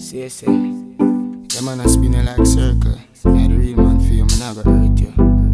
Say, the man a spinning like circle. Yeah, the real man feel me never hurt you.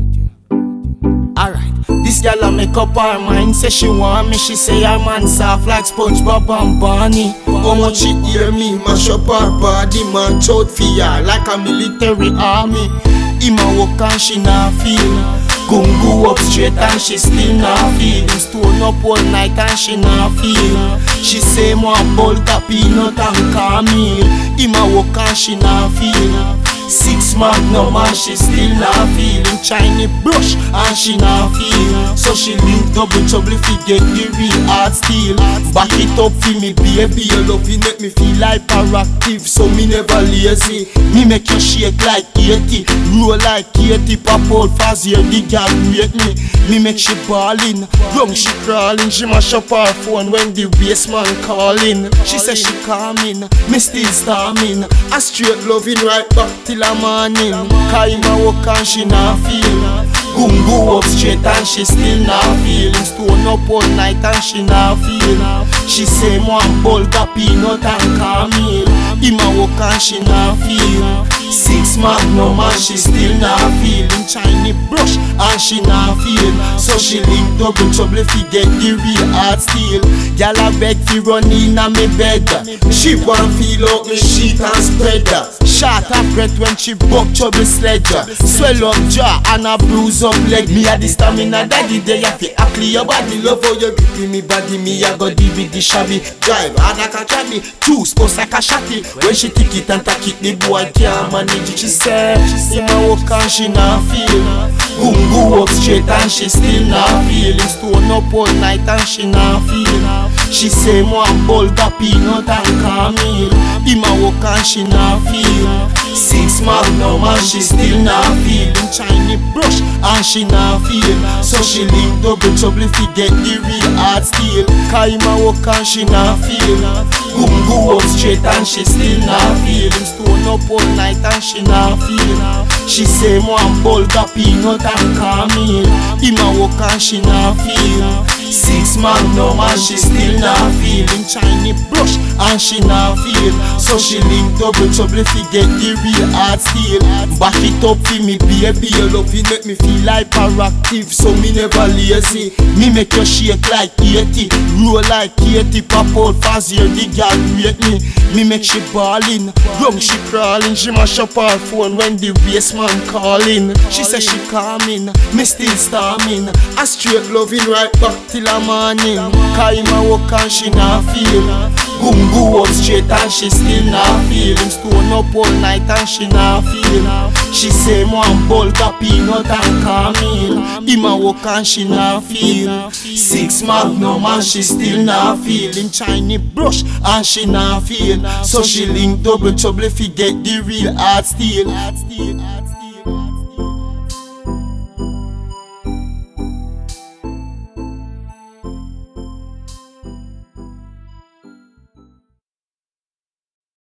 Alright, this girl a make up her mind, say she want me. She say her man soft like SpongeBob and Barney. How much she hear me, mash up her body, man out for her like a military army. Him a walk and she not feel. Gungu up straight and she still not feel. Him stone up all night and she not feel. She say more bolt a peanut and caramel. Him a walk and she not feel. 6 Magnum and she still not feel. Him Chinese brush and she not feel. So she link double trouble if you get the real hard steel. Back it up for me baby, your love you make me feel hyperactive. So me never lazy. Me make you shake like 80, roll like 80, pop out fast here, the girl rate me. Me make she ballin', young she crawling. She mash up her phone when the bass man calling. She say she coming, me still storming. A straight loving right back till a morning. Kaima walk and she not feel. Gungu up straight and she still not feel. Stone up all night and she not feel. She say one bolt a peanut and caramel. Him a walk and she not feel. 6 Magnum and she still not feel. Him Chinese brush and she not feel. So she link double trouble if he get the real hard steel. Gyal a beg fi run in a me bed. She want feel out me sheet and spread her. Shot her breath when she buck trouble sledger. Swell up jaw and a bruise up leg. Me a the stamina daddy they a fi happy your body. Love how you gripping me body. Me a go deep with the shabby. Drive hard like a cabby. Choose post like a shotty. When she tick it and tack it, the boy can't manage it. She said, him a walk and she not feel. Gungu up straight and she still not feel. Him stone up all night and she not feel. She say more bolt a peanut and caramel. Him a walk and she not feel. 6 Magnum and she still not feel. Him Chinese brush and she not feel. So she link double trouble if he get the real hard steel. Kaima walk and she not feel. Gungu up straight and she still not feel. Him stone up all night and she not feel. She say one bolt a peanut and caramel. Him a walk and she not feel. 6 Magnum and she still not feel. Him Chinese brush and she not feel. So she link double trouble if he get the real hard steel. Back it up for me baby, your love you make me feel hyperactive. So me never lazy. Me make you shake like 80, roll like 80, pop out fast here, the girl rate me. Me make she ballin', young she crawling. She mash up her phone when the bass man calling. She say she coming, me still storming. A straight loving right back till a morning. Kaima walk and she not feel. Gungu up straight and she still not feel. Him stone up all night and she not feel. She say one bolt a peanut and caramel. Him a walk and she not feel. 6 Magnum and she still not feel. Him Chinese brush and she not feel. So she link double trouble if he get the real hard steel.